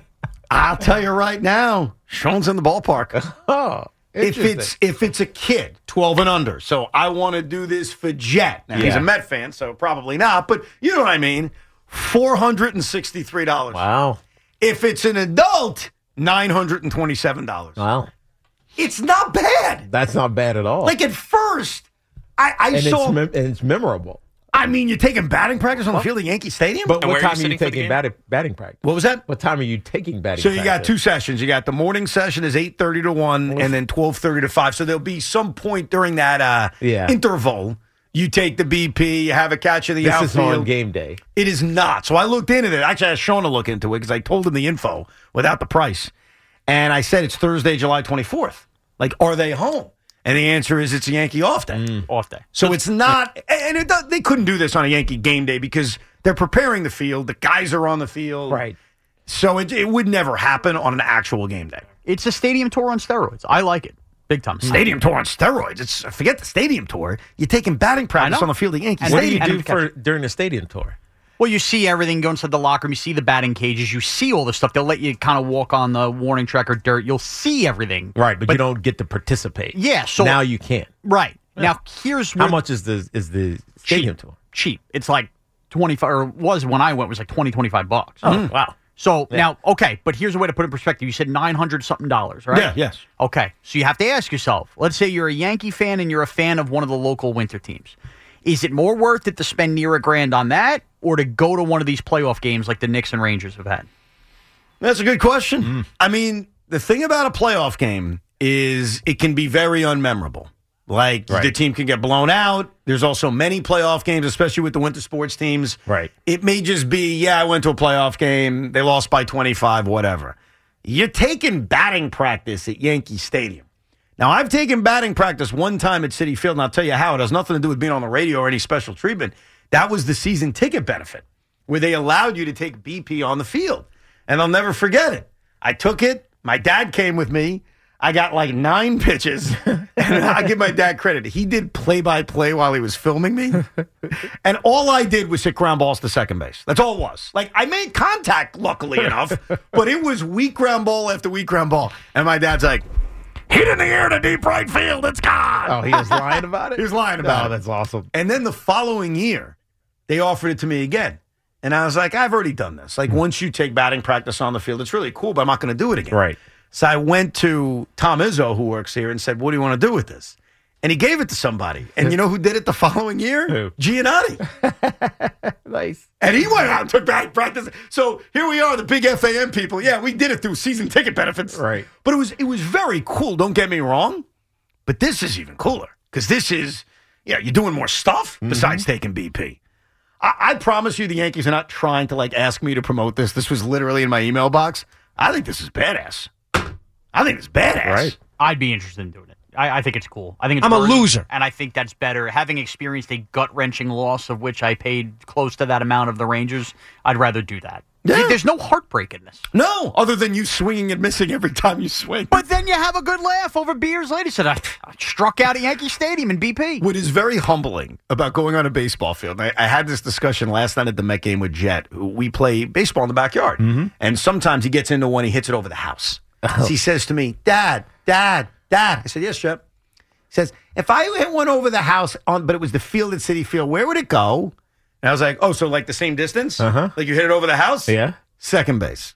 I'll tell you right now, Sean's in the ballpark. Oh, if it's if it's a kid, twelve and under. So I want to do this for Jet. Now, he's Yeah. a Met fan, so probably not. But you know what I mean. four hundred sixty-three dollars. Wow. If it's an adult, nine hundred twenty-seven dollars. Wow. It's not bad. That's not bad at all. Like at first, I, I and, saw. it's mem- and it's memorable. I mean, you're taking batting practice on the field at Yankee Stadium? But And what where are you time are you sitting for the taking game? batting, batting practice? What was that? What time are you taking batting So practice? you got two sessions. You got the morning session is eight thirty to one and then twelve thirty to five. So there'll be some point during that uh, Yeah. interval. You take the B P, you have a catch of the This outfield. is on game day. It is not. So I looked into it. Actually, I asked Sean to look into it because I told him the info without the price. And I said it's Thursday, July twenty-fourth. Like, are they home? And the answer is it's a Yankee off day. Mm. Off day. So it's not, and it, does- they couldn't do this on a Yankee game day because they're preparing the field. The guys are on the field. Right. So it, it would never happen on an actual game day. It's a stadium tour on steroids. I like it. Big time. Stadium tour on steroids. It's forget the stadium tour. You're taking batting practice know. on the field at Yankee And What do Stadium. you And do for during the stadium tour? Well, you see everything go inside the locker room. You see the batting cages. You see all this stuff. They'll let you kind of walk on the warning track or dirt. You'll see everything. Right, but, you don't get to participate. Yeah, so- now you can't. Right. Now, here's How where much is the is the stadium cheap, tour? cheap. It's like twenty-five, or was when I went, was like twenty, twenty-five bucks. Oh, wow. So now, okay, but here's a way to put it in perspective. You said nine hundred something dollars, right? Yeah, yes. Okay, so you have to ask yourself, let's say you're a Yankee fan and you're a fan of one of the local winter teams. Is it more worth it to spend near a grand on that or to go to one of these playoff games like the Knicks and Rangers have had? That's a good question. I mean, the thing about a playoff game is it can be very unmemorable. Like, Right. the team can get blown out. There's also many playoff games, especially with the winter sports teams. Right. It may just be, yeah, I went to a playoff game. They lost by twenty-five, whatever. You're taking batting practice at Yankee Stadium. Now, I've taken batting practice one time at Citi Field, and I'll tell you how. It has nothing to do with being on the radio or any special treatment. That was the season ticket benefit, where they allowed you to take B P on the field. And I'll never forget it. I took it. My dad came with me. I got like nine pitches. And I give my dad credit. He did play-by-play while he was filming me. And all I did was hit ground balls to second base. That's all it was. Like, I made contact, luckily enough, but it was weak ground ball after weak ground ball. And my dad's like, hit in the air to deep right field. It's gone. Oh, he was lying about it? He was lying about oh, it. That's awesome. And then the following year, they offered it to me again. And I was like, I've already done this. Like, once you take batting practice on the field, it's really cool, but I'm not going to do it again. Right. So I went to Tom Izzo, who works here, and said, what do you want to do with this? And he gave it to somebody. And you know who did it the following year? Who? Giannotti. Nice. And he went out and took batting practice. So here we are, the big F A M people. Yeah, we did it through season ticket benefits. Right. But it was it was very cool, don't get me wrong. But this is even cooler because this is, yeah, you're doing more stuff besides mm-hmm. taking B P. I, I promise you the Yankees are not trying to, like, ask me to promote this. This was literally in my email box. I think this is badass. I think it's badass. Right. I'd be interested in doing it. I, I think it's cool. I think it's I'm a burning, loser. And I think that's better. Having experienced a gut-wrenching loss of which I paid close to that amount of the Rangers, I'd rather do that. Yeah. There's no heartbreak in this. No, other than you swinging and missing every time you swing. But then you have a good laugh over beers later. Said, I, I struck out at Yankee Stadium in B P. What is very humbling about going on a baseball field, I, I had this discussion last night at the Met game with Jet, who we play baseball in the backyard. Mm-hmm. And sometimes he gets into one, he hits it over the house. Oh. So he says to me, Dad, Dad, Dad. I said, yes, Jet. He says, if I hit one over the house, on, but it was the field at Citi Field, where would it go? And I was like, oh, so like the same distance? Uh-huh. Like you hit it over the house? Yeah. Second base.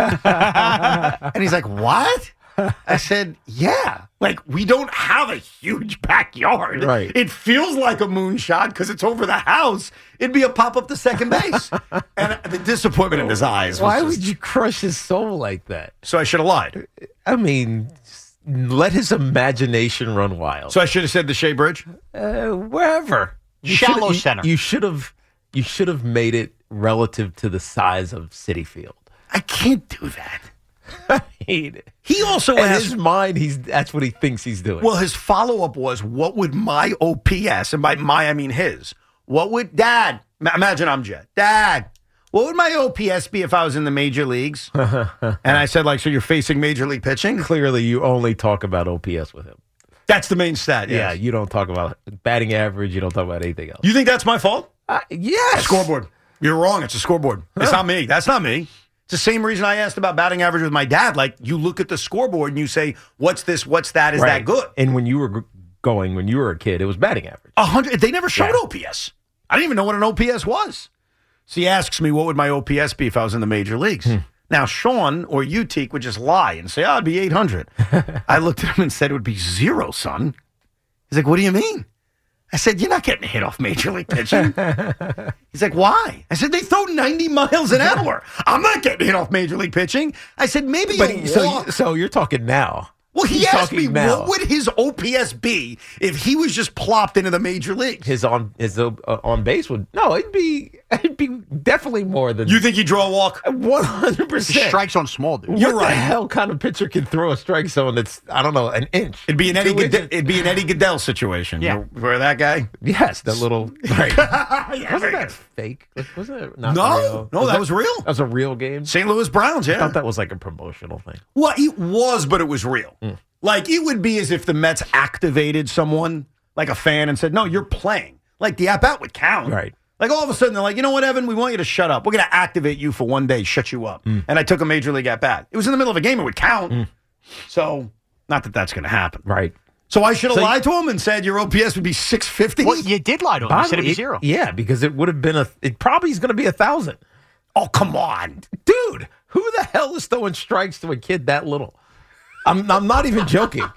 And he's like, what? I said, yeah. Like, we don't have a huge backyard. Right. It feels like a moonshot because it's over the house. It'd be a pop-up to second base. And the disappointment in his eyes was Why just... would you crush his soul like that? So I should have lied. I mean, let his imagination run wild. So I should have said the Shea Bridge? Uh, wherever. You Shallow you, center. You should have you should have made it relative to the size of Citi Field. I can't do that. I mean, he also in asked, his mind, he's that's what he thinks he's doing. Well, his follow-up was, what would my O P S, and by my I mean his, what would, Dad, imagine I'm Jet, Dad, what would my O P S be if I was in the major leagues? And I said, like, so you're facing major league pitching? Clearly, you only talk about O P S with him. That's the main stat, yes. Yeah, you don't talk about batting average. You don't talk about anything else. You think that's my fault? Uh, yes. Scoreboard. You're wrong. It's a scoreboard. Huh. It's not me. That's not me. It's the same reason I asked about batting average with my dad. Like, you look at the scoreboard and you say, what's this, what's that, is right. that good? And when you were going, when you were a kid, it was batting average. A hundred. They never showed yeah. O P S. I didn't even know what an O P S was. So he asks me, what would my O P S be if I was in the major leagues? Hmm. Now, Sean or you, Teak, would just lie and say, oh, it'd be eight hundred. I looked at him and said, it would be zero, son. He's like, what do you mean? I said, you're not getting hit off major league pitching. He's like, why? I said, they throw ninety miles an hour. I'm not getting hit off major league pitching. I said, maybe but a so, walk. so you're talking now. Well, he He's asked me, now. what would his O P S be if he was just plopped into the major leagues? His on his uh, on base would no, it'd be it'd be definitely more than. You think he'd draw a walk? One hundred percent. Strike zone small, dude. You're what right. the hell kind of pitcher can throw a strike zone that's I don't know an inch? It'd be an Eddie. Two Goodell, it'd be an Eddie Goodell situation. Yeah, where that guy. Yes, that little. Right. Yeah, wasn't that fake? Wasn't it not no, real? no, was that, that was real. That was a real game. Saint Louis Browns. Yeah, I thought that was like a promotional thing. Well, it was, but it was real. Mm. Like, it would be as if the Mets activated someone, like a fan, and said, no, you're playing. Like, the at-bat would count. Right. Like, all of a sudden, they're like, you know what, Evan? We want you to shut up. We're going to activate you for one day, shut you up. Mm. And I took a major league at-bat. It was in the middle of a game. It would count. Mm. So, not that that's going to happen. Right. So I should have so lied you, to him and said your O P S would be six fifty? Well, you did lie to him. You said it'd be it, zero. Yeah, because it would have been a, it probably is going to be a thousand. Oh, come on. Dude, who the hell is throwing strikes to a kid that little? I'm I'm not even joking.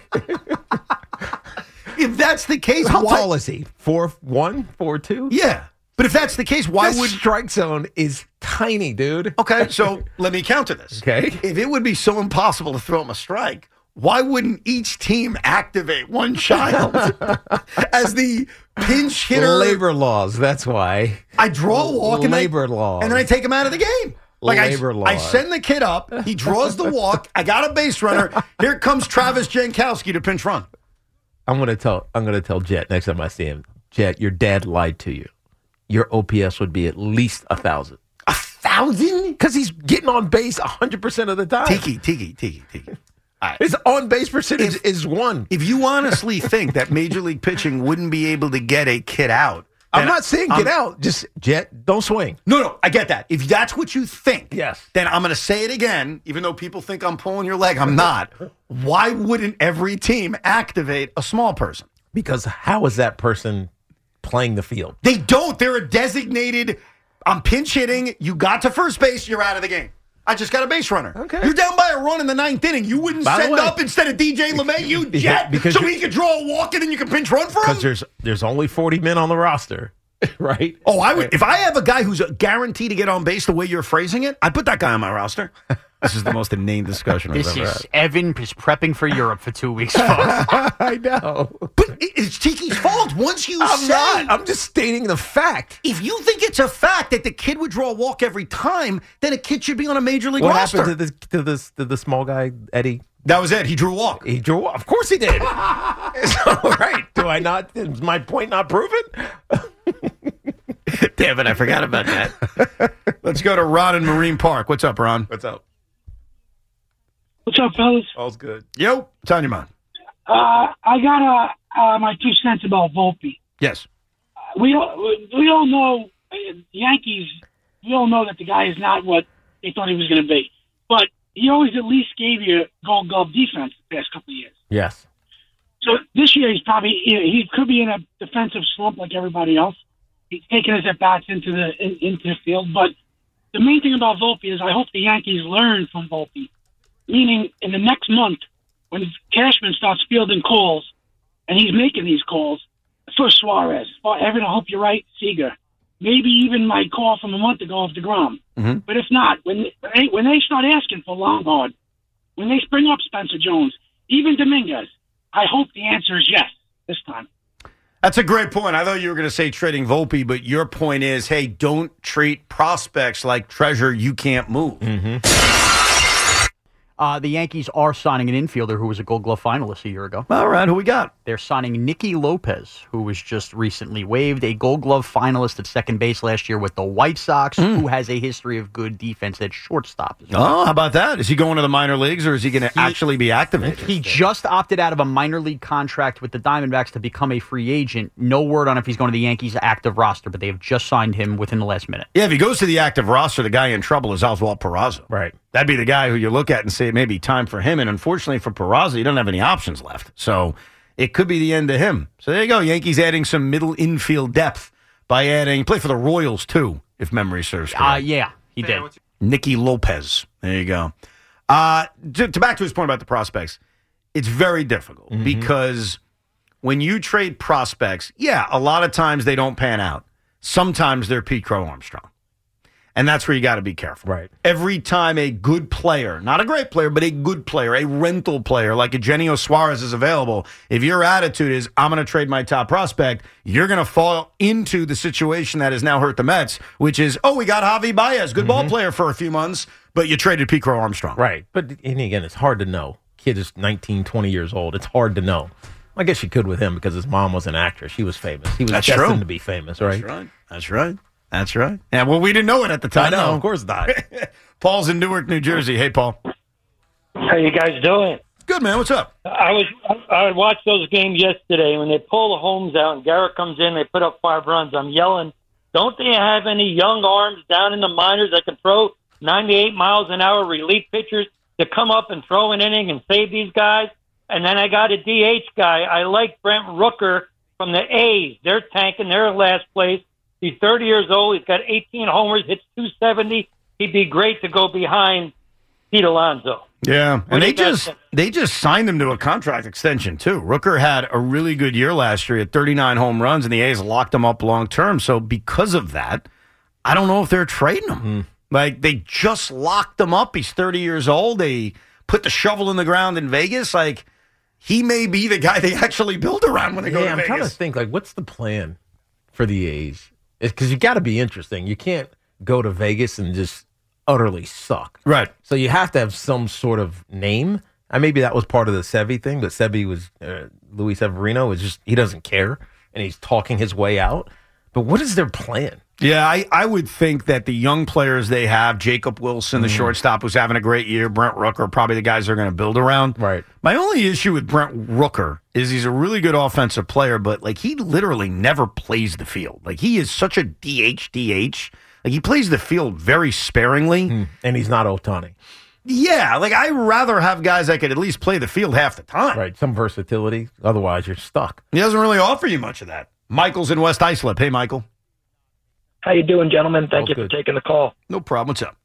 If that's the case, how why? tall is he? Four one, four two? Yeah. But if that's the case, why the would strike zone is tiny, dude? Okay, so let me counter this. Okay. If it would be so impossible to throw him a strike, why wouldn't each team activate one child as the pinch hitter? Labor laws, that's why. I draw a walk and labor I, laws. and then I take him out of the game. Like I, Labor law. I send the kid up. He draws the walk. I got a base runner. Here comes Travis Jankowski to pinch run. I'm gonna tell. I'm gonna tell Jet next time I see him. Jet, your dad lied to you. Your O P S would be at least a thousand. A thousand? Because he's getting on base a hundred percent of the time. Tiki, tiki, tiki, tiki. Right. His on base percentage If- is one. If you honestly think that Major League Pitching wouldn't be able to get a kid out, I'm then not saying get I'm- out. Just Jet, don't swing. No, no, I get that. If that's what you think, Yes. then I'm going to say it again, even though people think I'm pulling your leg. I'm not. Why wouldn't every team activate a small person? Because how is that person playing the field? They don't. They're a designated. I'm pinch hitting. You got to first base. You're out of the game. I just got a base runner. Okay. You're down by a run in the ninth inning. You wouldn't By the send way- up instead of D J LeMahieu, Because- Jet, because so you're- he could draw a walk and then you can pinch run for him? Because there's there's only forty men on the roster, right? Oh, I would. If I have a guy who's guaranteed to get on base the way you're phrasing it, I'd put that guy on my roster. This is the most inane discussion I've This ever is had. Evan is prepping for Europe for two weeks, folks. I know. But it- it's Tiki's fault. Once you I'm say, not. I'm just stating the fact. if you think it's a fact that the kid would draw a walk every time, then a kid should be on a major league What roster. happened to the to this to the small guy Eddie? That was it. He drew a walk. He drew. Of course he did. So, right? Do I not? Is my point not proven? Damn it! I forgot about that. Let's go to Ron in Marine Park. What's up, Ron? What's up? What's up, fellas? All's good. Yo, it's on your mind. Uh, I got uh, uh, my two cents about Volpe. Yes. We all, we all know uh, Yankees. We all know that the guy is not what they thought he was going to be, but he always at least gave you Gold Glove defense the past couple of years. Yes. So this year he's probably he could be in a defensive slump like everybody else. He's taking his at bats into the in, into the field, but the main thing about Volpe is I hope the Yankees learn from Volpe. Meaning, in the next month, when Cashman starts fielding calls, and he's making these calls for Suarez, for Evan, I hope you're right, Seager, maybe even my call from a month ago of DeGrom. Mm-hmm. But if not, when they, when they start asking for Lombard, when they bring up Spencer Jones, even Dominguez, I hope the answer is yes this time. That's a great point. I thought you were going to say trading Volpe, but your point is, hey, don't treat prospects like treasure you can't move. Mm-hmm. Uh, the Yankees are signing an infielder who was a Gold Glove finalist a year ago. All right, who we got? They're signing Nicky Lopez, who was just recently waived, a Gold Glove finalist at second base last year with the White Sox, Mm. who has a history of good defense at shortstop. as well. Oh, how about that? Is he going to the minor leagues, or is he going to actually be activated? He just opted out of a minor league contract with the Diamondbacks to become a free agent. No word on if he's going to the Yankees' active roster, but they have just signed him within the last minute. Yeah, if he goes to the active roster, the guy in trouble is Oswald Peraza. Right. That'd be the guy who you look at and say it may be time for him. And unfortunately for Peraza, he doesn't have any options left. So it could be the end of him. So there you go. Yankees adding some middle infield depth by adding, play for the Royals too, if memory serves correct. Uh, yeah, he did. Nicky Lopez. There you go. Uh, to, to back to his point about the prospects, it's very difficult Mm-hmm. because when you trade prospects, yeah, a lot of times they don't pan out. Sometimes they're Pete Crow Armstrong. And that's where you got to be careful. Right. Every time a good player, not a great player, but a good player, a rental player like Eugenio Suarez is available, if your attitude is, I'm going to trade my top prospect, you're going to fall into the situation that has now hurt the Mets, which is, oh, we got Javi Baez, good ball player for a few months, but you traded Pete Crow Armstrong. Right. But and again, it's hard to know. Kid is nineteen, twenty years old. It's hard to know. I guess you could with him because his mom was an actress. She was famous. He was That's destined true. to be famous, right? That's right. That's right. That's right. Yeah, well, we didn't know it at the time. I know, though. of course not. Paul's in Newark, New Jersey. Hey, Paul. How you guys doing? Good, man. What's up? I was I watched those games yesterday. When they pull the Holmes out and Garrett comes in, they put up five runs. I'm yelling, don't they have any young arms down in the minors that can throw ninety-eight miles an hour relief pitchers to come up and throw an inning and save these guys? And then I got a D H guy. I like Brent Rooker from the A's. They're tanking. They're in last place. He's thirty years old. He's got eighteen homers, hits two seventy. He'd be great to go behind Pete Alonso. Yeah, What and do they you guys just think? they just signed him to a contract extension too. Rooker had a really good year last year at thirty-nine home runs, and the A's locked him up long term. So because of that, I don't know if they're trading him. Mm. Like they just locked him up. He's thirty years old. They put the shovel in the ground in Vegas. Like he may be the guy they actually build around when they go Yeah, to I'm Vegas. trying to think, like, what's the plan for the A's? Because you got to be interesting. You can't go to Vegas and just utterly suck. Right. So you have to have some sort of name. And maybe that was part of the Sevy thing, but Sevy was, uh, Luis Severino was just, he doesn't care, and he's talking his way out. But what is their plan? Yeah, I, I would think that the young players they have, Jacob Wilson, the Mm. shortstop, who's having a great year, Brent Rooker, probably the guys they're going to build around. Right. My only issue with Brent Rooker is he's a really good offensive player, but like he literally never plays the field. Like he is such a D H D H. Like he plays the field very sparingly. Mm. And he's not Ohtani. Yeah, like I'd rather have guys that could at least play the field half the time. Right, some versatility. Otherwise, you're stuck. He doesn't really offer you much of that. Michael's in West Islip. Hey, Michael. How you doing, gentlemen? Thank Oh, you good. for taking the call. No problem. What's up?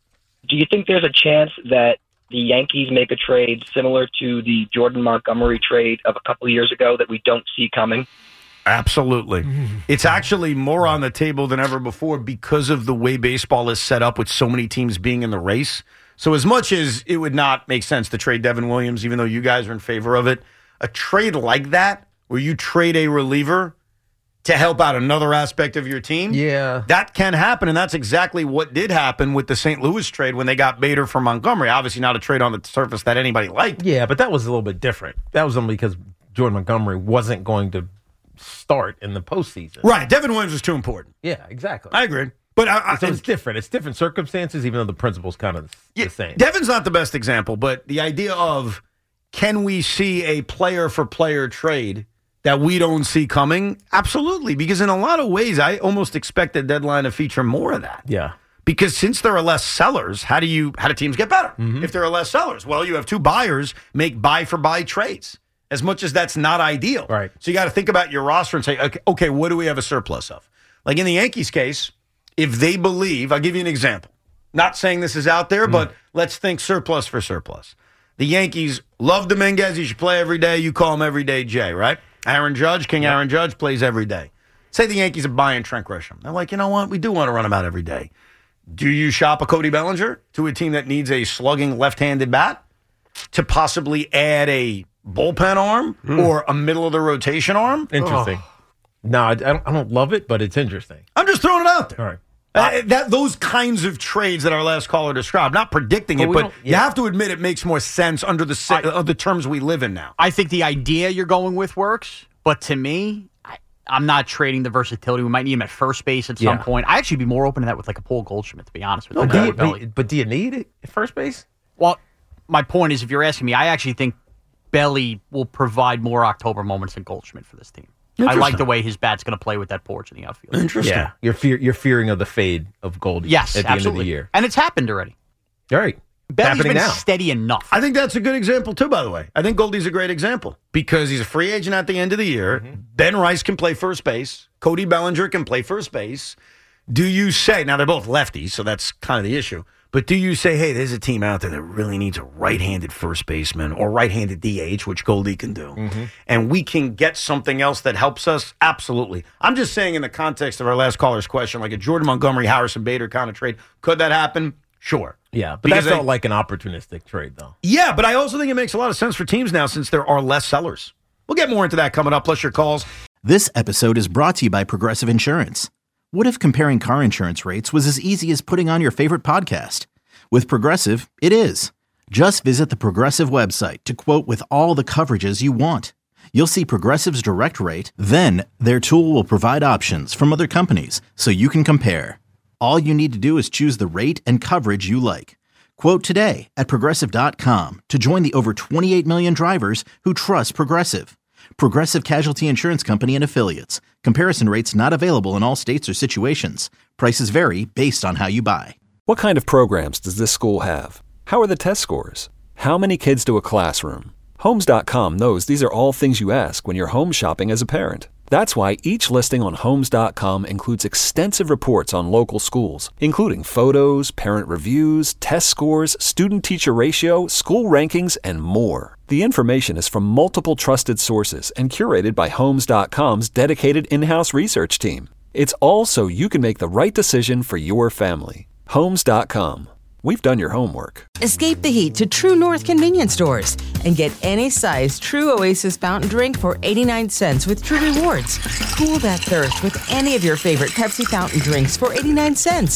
Do you think there's a chance that the Yankees make a trade similar to the Jordan Montgomery trade of a couple of years ago that we don't see coming? Absolutely. It's actually more on the table than ever before because of the way baseball is set up with so many teams being in the race. So as much as it would not make sense to trade Devin Williams, even though you guys are in favor of it, a trade like that, where you trade a reliever to help out another aspect of your team, yeah, that can happen, and that's exactly what did happen with the Saint Louis trade when they got Bader for Montgomery. Obviously not a trade on the surface that anybody liked. Yeah, but that was a little bit different. That was only because Jordan Montgomery wasn't going to start in the postseason. Right. Devin Williams was too important. Yeah, exactly. I agree. But I, I, so it's different. It's different circumstances, even though the principle's kind of yeah, the same. Devin's not the best example, but the idea of can we see a player-for-player trade that we don't see coming? Absolutely, because in a lot of ways, I almost expect the deadline to feature more of that. Yeah. Because since there are less sellers, how do you how do teams get better? Mm-hmm. If there are less sellers, well, you have two buyers make buy-for-buy trades. As much as that's not ideal. Right. So you got to think about your roster and say, okay, okay, what do we have a surplus of? Like in the Yankees case, if they believe, I'll give you an example. Not saying this is out there, mm. but let's think surplus for surplus. The Yankees love Dominguez. He should play every day. You call him Everyday J, right? Aaron Judge, King yep. Aaron Judge plays every day. Say the Yankees are buying Trent Grisham. They're like, you know what? We do want to run him out every day. Do you shop a Cody Bellinger to a team that needs a slugging left-handed bat to possibly add a bullpen arm mm. or a middle-of-the-rotation arm? Interesting. Oh. No, I don't, I don't love it, but it's interesting. I'm just throwing it out there. All right. Uh, that those kinds of trades that our last caller described, not predicting but it, but yeah. you have to admit it makes more sense under the I, uh, the terms we live in now. I think the idea you're going with works, but to me, I, I'm not trading the versatility. We might need him at first base at some yeah. point. I actually be more open to that with like a Paul Goldschmidt, to be honest with no, you. Do you but, but do you need it at first base? Well, my point is, if you're asking me, I actually think Belly will provide more October moments than Goldschmidt for this team. I like the way his bat's going to play with that porch in the outfield. Interesting. Yeah, you're fear, you're fearing of the fade of Goldie. Yes, at the absolutely. end of the year, and it's happened already. All right, Belly's happening been now. steady enough. I think that's a good example too. By the way, I think Goldie's a great example because he's a free agent at the end of the year. Mm-hmm. Ben Rice can play first base. Cody Bellinger can play first base. Do you say now they're both lefties, so that's kind of the issue. But do you say, hey, there's a team out there that really needs a right-handed first baseman or right-handed D H, which Goldie can do, mm-hmm. and we can get something else that helps us? Absolutely. I'm just saying in the context of our last caller's question, like a Jordan Montgomery, Harrison Bader kind of trade, could that happen? Sure. Yeah, but because that felt I, like an opportunistic trade, though. Yeah, but I also think it makes a lot of sense for teams now since there are less sellers. We'll get more into that coming up, plus your calls. This episode is brought to you by Progressive Insurance. What if comparing car insurance rates was as easy as putting on your favorite podcast? With Progressive, it is. Just visit the Progressive website to quote with all the coverages you want. You'll see Progressive's direct rate, then their tool will provide options from other companies so you can compare. All you need to do is choose the rate and coverage you like. Quote today at Progressive dot com to join the over twenty-eight million drivers who trust Progressive. Progressive Casualty Insurance Company and Affiliates. Comparison rates not available in all states or situations. Prices vary based on how you buy. What kind of programs does this school have? How are the test scores? How many kids do a classroom? Homes dot com knows these are all things you ask when you're home shopping as a parent. That's why each listing on Homes dot com includes extensive reports on local schools, including photos, parent reviews, test scores, student-teacher ratio, school rankings, and more. The information is from multiple trusted sources and curated by Homes dot com's dedicated in-house research team. It's all so you can make the right decision for your family. Homes dot com. We've done your homework. Escape the heat to True North convenience stores and get any size True Oasis fountain drink for eighty-nine cents with True Rewards. Cool that thirst with any of your favorite Pepsi fountain drinks for eighty-nine cents.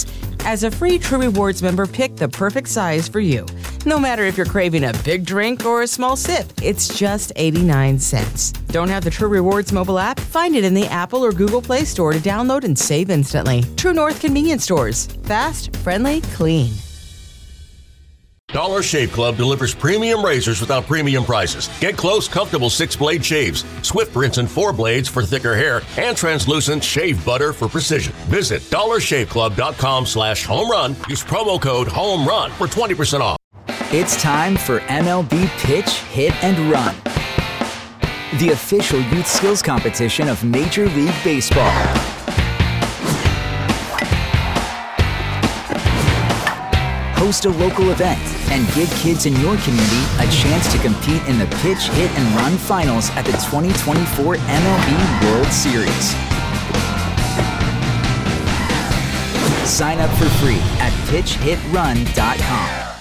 As a free True Rewards member, pick the perfect size for you. No matter if you're craving a big drink or a small sip, it's just eighty-nine cents. Don't have the True Rewards mobile app? Find it in the Apple or Google Play Store to download and save instantly. True North Convenience Stores. Fast, friendly, clean. Dollar Shave Club delivers premium razors without premium prices. Get close, comfortable six-blade shaves, swift rinse and four blades for thicker hair, and translucent shave butter for precision. Visit dollar shave club dot com slash home run. Use promo code HOMERUN for twenty percent off. It's time for M L B Pitch, Hit, and Run, the official youth skills competition of Major League Baseball. Host a local event and give kids in your community a chance to compete in the Pitch, Hit, and Run finals at the twenty twenty-four M L B World Series. Sign up for free at pitch hit run dot com.